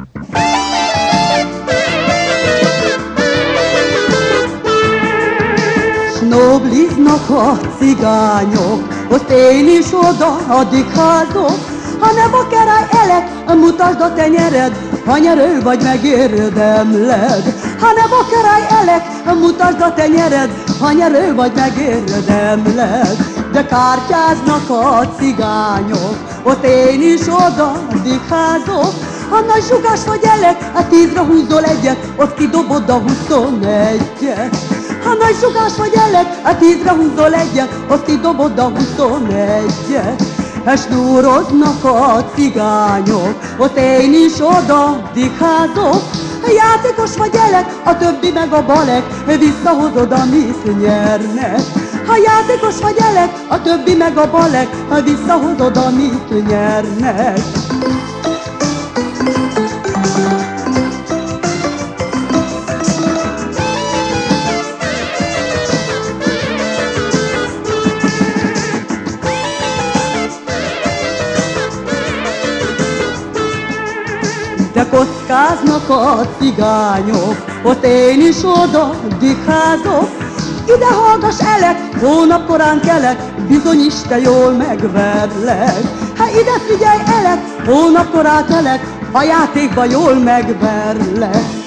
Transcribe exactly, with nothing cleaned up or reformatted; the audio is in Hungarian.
Snobliznak a cigányok, ott én is oda adikázok. Ha nem a király elek, mutasd a tenyered, ha nyerő vagy megérdemled. Ha nem a király elek, mutasd a tenyered, ha nyerő vagy megérdemled. De kártyáznak a cigányok, ott én is oda dikázok. Ha nagy zsugás vagy elek, a tízre húzol egyet, ott kidobod a huszonegyet. Ha nagy zsugás vagy elek, a tízre húzol egyet, ott kidobod a huszonegyet. Ha snúroznak a cigányok, ott én is oda dikázok. Ha játékos vagy elek, a többi meg a balek, visszahozod, amit nyernek. Ha játékos vagy elek, a többi meg a balek, visszahozod, amit nyernek. De kockáznak a cigányok, ott én is oda dikázok. Ide hallgass elek, hónap korán kelek, bizony is te jól megverlek. Ha ide figyelj elek, hónap korán kelek, a játékba jól megverlek.